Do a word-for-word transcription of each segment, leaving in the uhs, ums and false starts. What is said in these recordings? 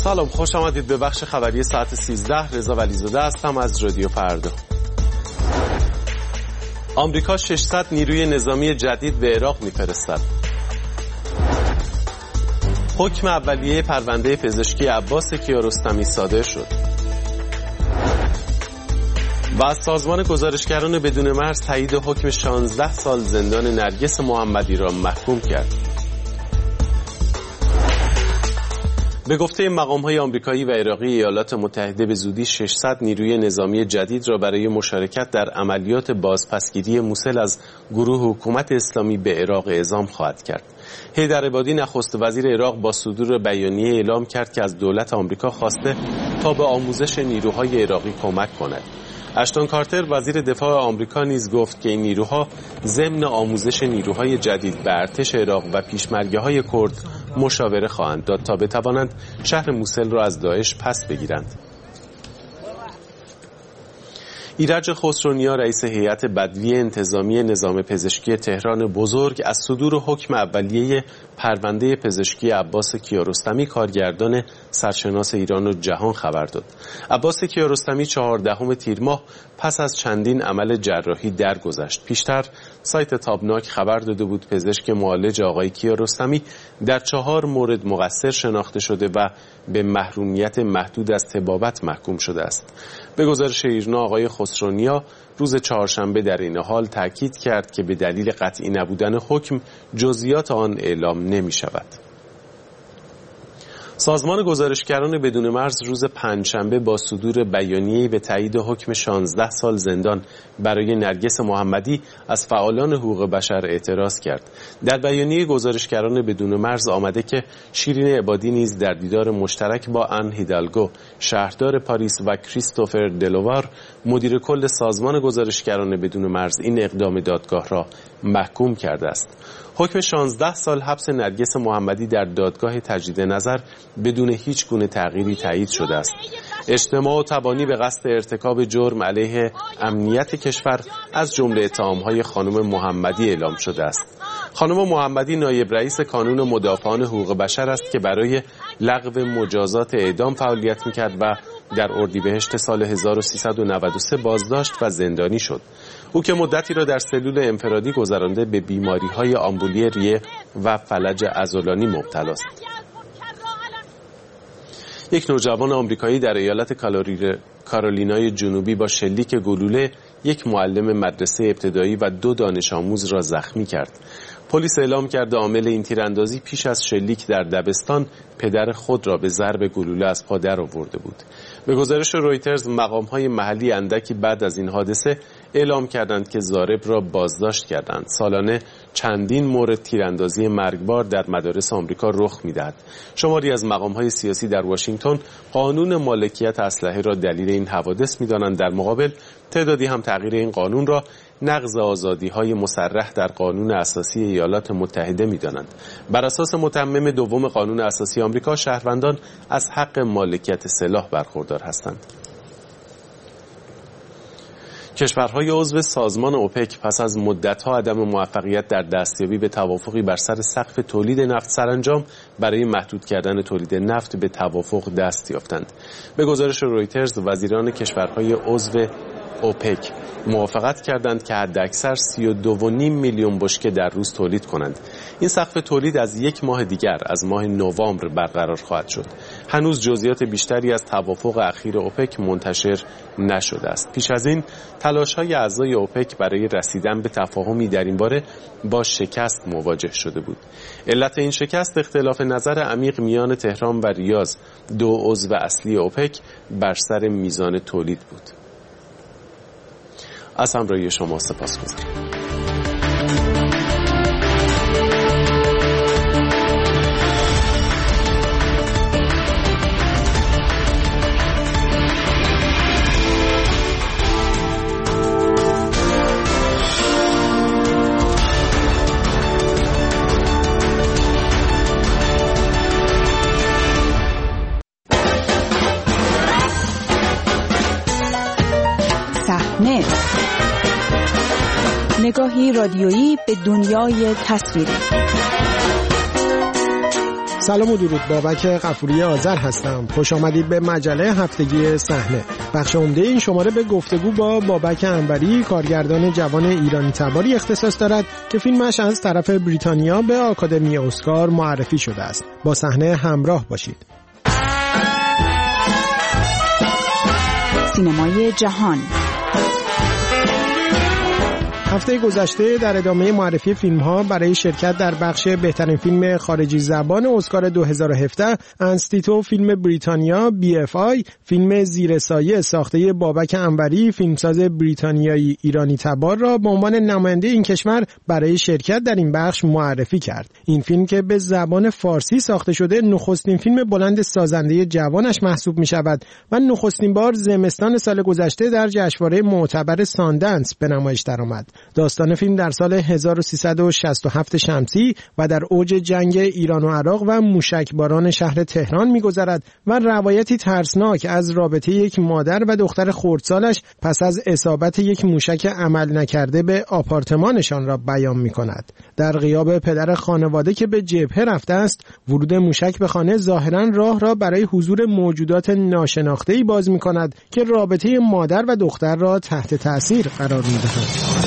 سلام، خوش آمدید به بخش خبری ساعت سیزده. رضا ولیزاده هستم از رادیو فردا. آمریکا ششصد نیروی نظامی جدید به عراق می‌فرستد. حکم اولیه پرونده پزشکی عباس کیارستمی صادر شد. و از سازمان گزارشگران بدون مرز تایید حکم شانزده سال زندان نرگس محمدی را محکوم کرد. به گفته مقام‌های آمریکایی و عراقی، ایالات متحده به زودی ششصد نیروی نظامی جدید را برای مشارکت در عملیات بازپسگیری موسل از گروه حکومت اسلامی به عراق اعزام خواهد کرد. حیدر عبادی نخست وزیر عراق با صدور بیانیه اعلام کرد که از دولت آمریکا خواسته تا به آموزش نیروهای عراقی کمک کند. اشتون کارتر وزیر دفاع آمریکا نیز گفت که این نیروها ضمن آموزش نیروهای جدید به ارتش عراق و پیشمرگه‌های کرد مشاوره خواهند داد تا بتوانند شهر موسل را از داعش پس بگیرند. ایرج خسرونیا رئیس هیئت بدوی انتظامی نظام پزشکی تهران بزرگ از صدور حکم اولیه پرونده پزشکی عباس کیارستمی کارگردان سرشناس ایران و جهان خبر داد. عباس کیارستمی چهاردهم تیر ماه پس از چندین عمل جراحی درگذشت. پیشتر سایت تابناک خبر داده بود پزشک معالج آقای کیارستمی در چهار مورد مقصر شناخته شده و به محرومیت محدود از طبابت محکوم شده است. به گزارش ایرنا آقای خسرونیا روز چهارشنبه در این حال تاکید کرد که به دلیل قطعی نبودن حکم جزئیات آن اعلام نمی شود. سازمان گزارشگران بدون مرز روز پنجشنبه با صدور بیانیه‌ای به تایید حکم شانزده سال زندان برای نرگس محمدی از فعالان حقوق بشر اعتراض کرد. در بیانیه گزارشگران بدون مرز آمده که شیرین عبادی نیز در دیدار مشترک با ان هیدالگو شهردار پاریس و کریستوفر دلوار مدیر کل سازمان گزارشگران بدون مرز این اقدام دادگاه را محکوم کرده است. حکم شانزده سال حبس نرگس محمدی در دادگاه تجدید نظر بدون هیچ گونه تغییری تایید شده است. اجتماع و تبانی به قصد ارتکاب جرم علیه امنیت کشور از جمله اتهام‌های خانم محمدی اعلام شده است. خانم محمدی نایب رئیس کانون مدافعان حقوق بشر است که برای لغو مجازات اعدام فعالیت می‌کرد و در اردیبهشت سال هزار و سیصد و نود و سه بازداشت و زندانی شد. او که مدتی را در سلول انفرادی گذرانده به بیماری‌های آمبولی ریه و فلج عضلانی مبتلا است. یک نوجوان آمریکایی در ایالت کارولینای جنوبی با شلیک گلوله یک معلم مدرسه ابتدایی و دو دانش آموز را زخمی کرد. پلیس اعلام کرده عامل این تیراندازی پیش از شلیک در دبستان پدر خود را به ضرب گلوله از پا در آورده بود. به گزارش رویترز مقام‌های محلی اندکی بعد از این حادثه اعلام کردند که ضارب را بازداشت کردند. سالانه چندین مورد تیراندازی مرگبار در مدارس آمریکا رخ می‌دهد. شماری از مقام‌های سیاسی در واشنگتن قانون مالکیت اسلحه را دلیل این حوادث می‌دانند. در مقابل تعدادی هم تغییر این قانون را نقض آزادی‌های مصرح در قانون اساسی ایالات متحده می‌دانند. بر اساس متمم دوم قانون اساسی آمریکا شهروندان از حق مالکیت سلاح برخوردار هستند. کشورهای عضو سازمان اوپک پس از مدت‌ها عدم موفقیت در دستیابی به توافقی بر سر سقف تولید نفت سرانجام برای محدود کردن تولید نفت به توافق دست یافتند. به گزارش رویترز وزیران کشورهای عضو اوپک موافقت کردند که حداکثر سی و دو و نیم میلیون بشکه در روز تولید کنند. این سقف تولید از یک ماه دیگر از ماه نوامبر برقرار خواهد شد. هنوز جزئیات بیشتری از توافق اخیر اوپک منتشر نشده است. پیش از این تلاش‌های اعضای اوپک برای رسیدن به تفاهمی در این باره با شکست مواجه شده بود. علت این شکست اختلاف نظر عمیق میان تهران و ریاض، دو عضو اصلی اوپک، بر سر میزان تولید بود. از همراهی شما سپاسگزارم. نگاهی رادیویی به دنیای تصویری. سلام و درود، بابک غفوری آذر هستم. خوش آمدید به مجله هفتگی صحنه. بخش عمده این شماره به گفتگو با بابک انوری، کارگردان جوان ایرانی تباری اختصاص دارد که فیلمش از طرف بریتانیا به آکادمی اسکار معرفی شده است. با صحنه همراه باشید. سینمای جهان. هفته گذشته در ادامه معرفی فیلم‌ها برای شرکت در بخش بهترین فیلم خارجی زبان اسکار دو هزار و هفده، انستیتو فیلم بریتانیا بی اف آی فیلم زیر سایه ساخته بابک انوری، فیلمساز بریتانیایی ایرانی تبار را به عنوان نماینده این کشور برای شرکت در این بخش معرفی کرد. این فیلم که به زبان فارسی ساخته شده، نخستین فیلم بلند سازنده جوانش محسوب می‌شود و نخستین بار زمستان سال گذشته در جشنواره معتبر ساندنس به نمایش درآمد. داستان فیلم در سال هزار و سیصد و شصت و هفت شمسی و در اوج جنگ ایران و عراق و موشکباران شهر تهران می‌گذرد و روایتی ترسناک از رابطه یک مادر و دختر خردسالش پس از اصابت یک موشک عمل نکرده به آپارتمانشان را بیان می‌کند. در غیاب پدر خانواده که به جبهه رفته است، ورود موشک به خانه ظاهراً راه را برای حضور موجودات ناشناخته‌ای باز می‌کند که رابطه مادر و دختر را تحت تأثیر قرار می‌دهند.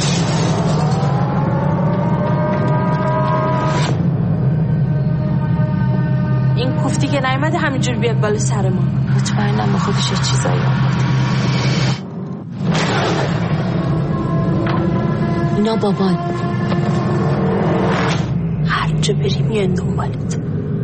این کوفتی که نیامده همینجور بیاد بالا سر ما. مطمئنم به خودش یه چیزایی آمده. اینا بابان، هر جا بری میان دنبالت.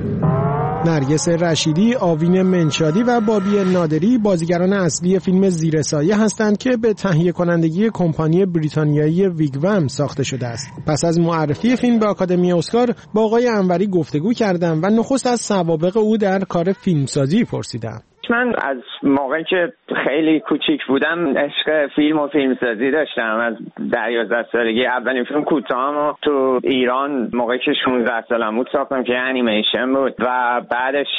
نرگس رشیدی، آوین منشادی و بابی نادری بازیگران اصلی فیلم زیر سایه هستند که به تهیه کنندگی کمپانی بریتانیایی ویگوم ساخته شده است. پس از معرفی فیلم به آکادمی اسکار با آقای انوری گفتگو کردم و نخست از سوابق او در کار فیلمسازی پرسیدم. من از موقعی که خیلی کوچیک بودم عشق فیلم و فیلمسازی داشتم. از ده یازده سالگی اولین فیلم کوتاهمو تو ایران موقعی که شانزده سالم بود ساختم که انیمیشن بود و بعدش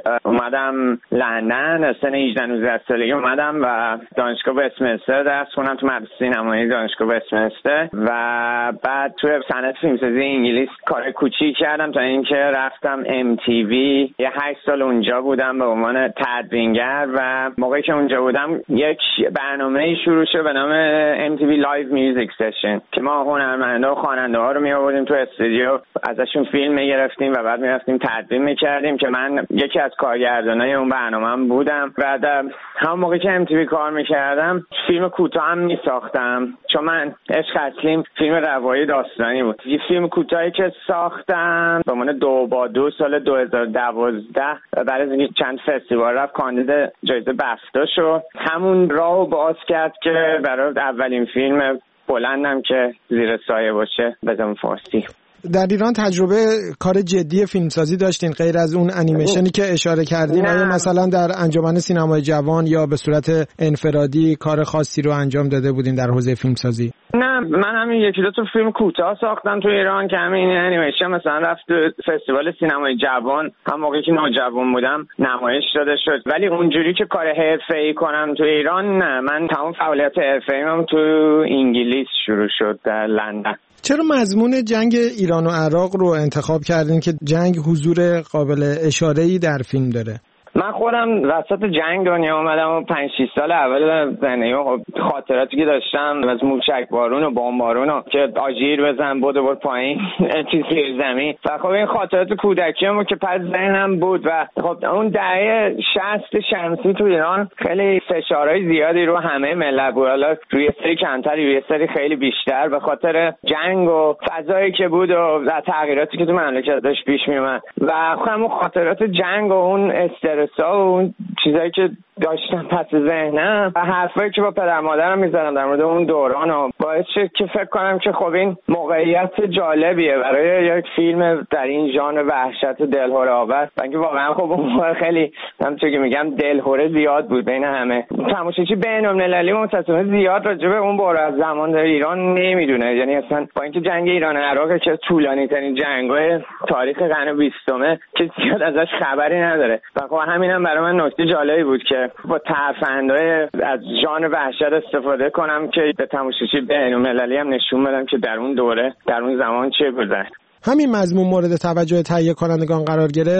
اومدم لندن از سن هجده نوزده سالگی اومدم و دانشگاه وستمنستر درس خوندم تو مدرسه سینمایی دانشگاه وستمنستر و بعد تو صنعت فیلمسازی انگلیس کار کوچیک کردم تا اینکه رفتم ام تی وی. یه هشت سال اونجا بودم به عنوان تدوین و موقعی که اونجا بودم یک برنامه‌ای شروع شد به نام ام تی وی لایو میوزیک سشن که ما هنرمندا و خواننده‌ها رو می‌آوردیم تو استودیو، ازشون فیلم می‌گرفتیم و بعد می‌رفتیم تدوین می‌کردیم که من یکی از کارگردانای اون برنامه‌ام بودم. و همون موقعی که ام تی وی کار می‌کردم فیلم کوتاه هم می‌ساختم، چون من عشق اصلیم فیلم روایی داستانی بود. یه فیلم کوتاهی که ساختم به عنوان دو با دو سال دو هزار و دوازده بعد از اینکه چند فستیوال رفت کاندید جایزه بفتا شد، همون راهو باز کرد که برای اولین فیلم بلندم که زیر سایه باشه به زبان فارسی. در ایران تجربه کار جدی فیلمسازی داشتین غیر از اون انیمیشنی که اشاره کردین؟ آیا مثلا در انجمن سینمای جوان یا به صورت انفرادی کار خاصی رو انجام داده بودین در حوزه فیلمسازی؟ نه، من همین یکی دو تا فیلم کوتاه ساختم تو ایران که همین انیمیشن مثلا رفت فستیوال سینمای جوان، هم موقعی که نوجوان بودم نمایش داده شد. ولی اونجوری که کار حرفه‌ای کنم تو ایران نه، من تمام فعالیت حرفه‌ایم تو انگلیس شروع شد در لندن. چرا مضمون جنگ ایران و عراق رو انتخاب کردین که جنگ حضور قابل اشاره‌ای در فیلم داره؟ من خودم وسط جنگ دنیا اومدم و پنج شش سال اول زندگی‌ام خاطراتی که داشتم از موشکبارون و بمبارون و که آژیر بزن بود و بود پایین چیز زیر زمین و خب این خاطرات کودکیمو که پس ذهنم بود و خب اون دهه شصت شمسی تو ایران خیلی فشارهای زیادی رو همه ملت بود، حالا روی سری کمتری روی سری خیلی بیشتر به خاطر جنگ و فضایی که بود و تغییراتی که تو مملکت داشت پیش میومد و همون خاطرات جنگ و اون استرس و اون چیزایی که داشتم پس ذهنم و حرفایی که با پدر مادرم میزدم در مورد اون دوران و باعث شد که فکر کنم که خب این موقعیت جالبیه برای یک فیلم در این ژانر وحشت و دلهره آور و اینکه واقعا خب اون موقع خیلی همونطور که میگم دلهره زیاد بود بین همه تماشاچی بین‌المللی متأسفانه زیاد راجع به اون بار از زمان در ایران نمیدونه. یعنی اصلا با اینکه جنگ ایران و عراق که طولانی ترین جنگ‌های تاریخ قرن بیستم که زیاد ازش خبری نداره و خب همینم برای من نکته جالبی بود که با ترفندهای از ژانر وحشت استفاده کنم که به تماشاچی بین‌المللی هم نشون بدم که در اون دوره در اون زمان چه گذشت. همین مضمون مورد توجه تهیه کنندگان قرار گرفت؟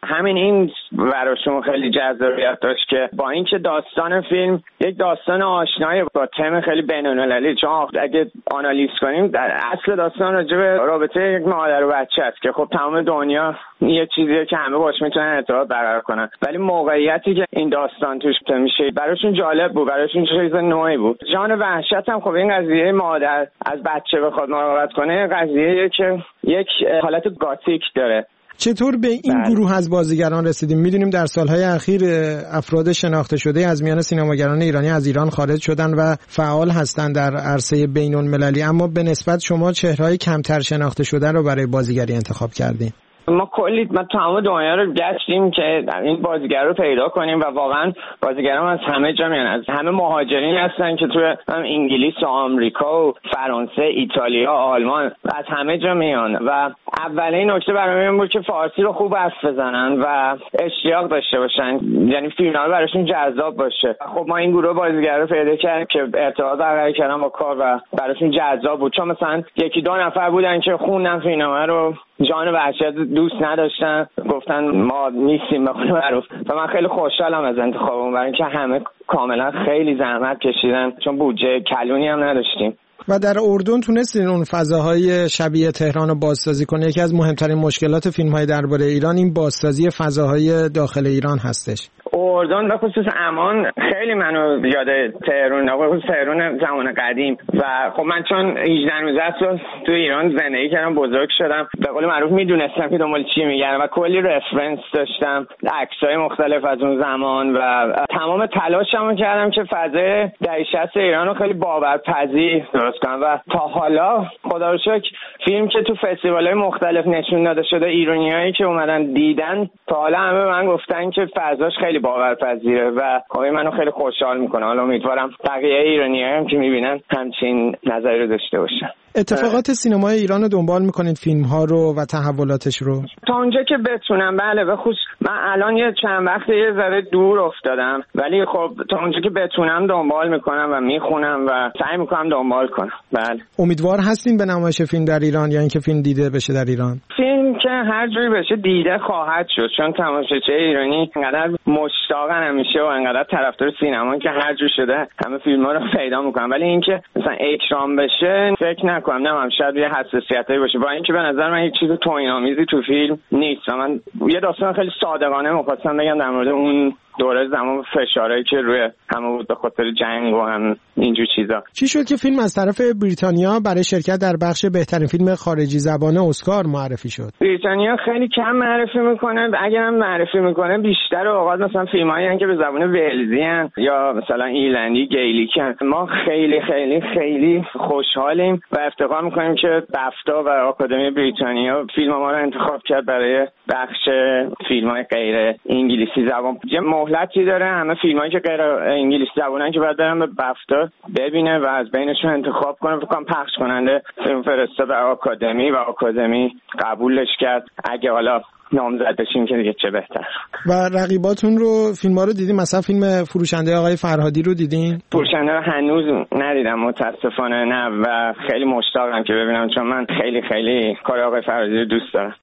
همین این براشون خیلی جذابیت داشت که با اینکه داستان فیلم یک داستان آشنایی با تم خیلی بین‌المللی، چون اگه آنالیز کنیم در اصل داستان راجع به رابطه یک مادر و بچه است که خب تمام دنیا یه چیزیه که همه باش میتونن ارتباط برقرار کنن، ولی موقعیتی که این داستان توش میشه براشون جالب بود، براشون چیز نوعی بود. جان وحشت هم خب این قضیه مادر از بچه بخواد مراقبت کنه قضیه‌ایه که یک حالت گاتیک داره. چطور به این بله. گروه از بازیگران رسیدیم؟ میدونیم در سالهای اخیر افراد شناخته شده از میان سینماگران ایرانی از ایران خارج شدن و فعال هستند در عرصه بین‌المللی، اما به نسبت شما چهره‌های کمتر شناخته شده رو برای بازیگری انتخاب کردین. ما کلی ما تمام دنیا رو گشتیم که این بازیگر رو پیدا کنیم و واقعا بازیگران از همه جا میان، از همه مهاجرین هستن که توی انگلیس و آمریکا و فرانسه، ایتالیا، آلمان، از همه جا میان و اولین نکته برای من بود که فارسی رو خوب حرف بزنن و اشتیاق داشته باشن، یعنی فیلم‌ها براشون جذاب باشه. خب ما این گروه بازیگر رو پیدا کردیم که ارتباط برقرار کردن با کار و براشون جذاب بود، چون مثلا یکی دو نفر بودن که خوندن فیلم‌ها رو، جان وحشت دوست نداشتن، گفتن ما نیستیم به قول معروف و من خیلی خوشحالم از انتخابم، برای اینکه همه کاملا خیلی زحمت کشیدن چون بودجه کلونی هم نداشتیم. و در اردن تونستین اون فضاهای شبیه تهران رو بازسازی کنه؟ یکی از مهمترین مشکلات فیلم‌های درباره ایران این بازسازی فضاهای داخل ایران هستش. اردن به خصوص امان خیلی منو یاد تهران، به خصوص تهران زمان قدیم و خب من چون هجده نوزده سال تو ایران زندگی کردم، بزرگ شدم، به قول معروف میدونستم که دنبال چی میگردم و کلی رفرنس داشتم، عکسای مختلف از اون زمان و تمام تلاشمو کردم که فضای دهه شصت ایران رو خیلی باورپذیر درست کنم و تا حالا خدا رو شکر فیلم که تو فستیوال‌های مختلف نشون داده شده، ایرانیایی که اومدن دیدن تا حالا همه من گفتن که فضاش خیلی باورپذیره و خواهی منو خیلی خوشحال میکنه. حالا امیدوارم بقیه ایرانی‌ها هم که میبینن همچین نظری رو داشته باشن. اتفاقات سینمای ایران رو دنبال میکنید، فیلم ها رو و تحولاتش رو؟ تا اونجا که بتونم بله، به خصوص من الان یه چند وقت یه ذره دور افتادم، ولی خب تا اونجا که بتونم دنبال میکنم و میخونم و سعی میکنم دنبال کنم. بله. امیدوار هستین به نمایش فیلم در ایران یا اینکه فیلم دیده بشه در ایران؟ فیلم که هر جوری بشه دیده خواهد شد، چون تماشاچی ایرانی انقدر مشتاقن همیشه و انقدر طرفدار سینما که هر جور شده همه فیلم‌ها رو پیدا میکنن، ولی اینکه مثلا اکرام بشه فکر نکنم، نه شاید یه حساسیتی باشه، با اینکه به نظر من هیچ چیز توهین‌آمیزی تو فیلم نیست و من یه داستان خیلی صادقانه می‌خواستم بگم در مورد اون دوره زمان فشارهایی که روی همه بود به خاطر جنگ و هم اینجور چیزا. چی شد که فیلم از طرف بریتانیا برای شرکت در بخش بهترین فیلم خارجی زبان اسکار معرفی شد؟ بریتانیا خیلی کم معرفی میکنه، اگر هم معرفی میکنه بیشتر اوقات مثلا فیلمایی هستن که به زبان ولزی هستن یا مثلا ایرلندی، گیلیکی هستن. ما خیلی خیلی خیلی خوشحالیم و افتخار میکنیم که بفتا و آکادمی بریتانیا فیلم ما رو انتخاب کرد برای بخش فیلم‌های غیر انگلیسی زبان. مهلتی داره، همه فیلمایی که غیر انگلیسی زبانن که باید برن به بفتا ببینه و از بینشون انتخاب کنه. فکر کنم پخش کننده فیلم فرستاد به آکادمی و آکادمی قبولش کرد. اگه حالا نامزد بشیم که دیگه چه بهتر. و رقیباتون رو فیلم‌ها رو دیدین؟ مثلا فیلم فروشنده آقای فرهادی رو دیدین؟ فروشنده رو هنوز ندیدم متاسفانه، نه و خیلی مشتاقم که ببینم چون من خیلی خیلی کار آقای فرهادی رو دوست دارم.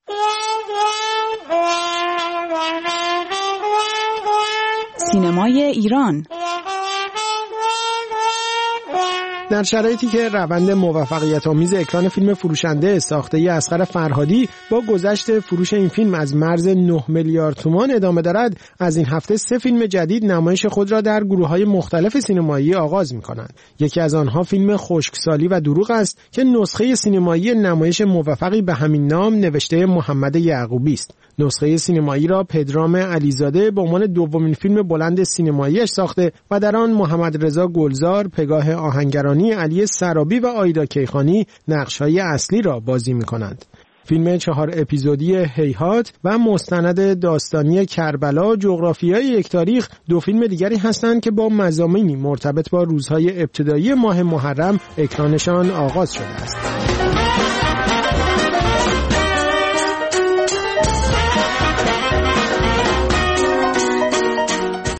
سینمای ایران در شرایطی که روند موفقیت آمیز اکران فیلم فروشنده ساخته ای اصغر فرهادی با گذشت فروش این فیلم از مرز نه میلیارد تومان ادامه دارد، از این هفته سه فیلم جدید نمایش خود را در گروه‌های مختلف سینمایی آغاز می‌کنند. یکی از آنها فیلم خشکسالی و دروغ است که نسخه سینمایی نمایش موفقی به همین نام نوشته محمد یعقوبی است. نسخه سینمایی را پدرام علیزاده به عنوان دومین فیلم بلند سینماییش ساخته و در آن محمد رضا گلزار، پگاه آهنگرانی، علی سرابی و آیدا کیخانی نقش‌های اصلی را بازی می‌کنند. فیلم چهار اپیزودی هیهات و مستند داستانی کربلا جغرافیای یک تاریخ دو فیلم دیگری هستند که با مضامینی مرتبط با روزهای ابتدایی ماه محرم اکرانشان آغاز شده است.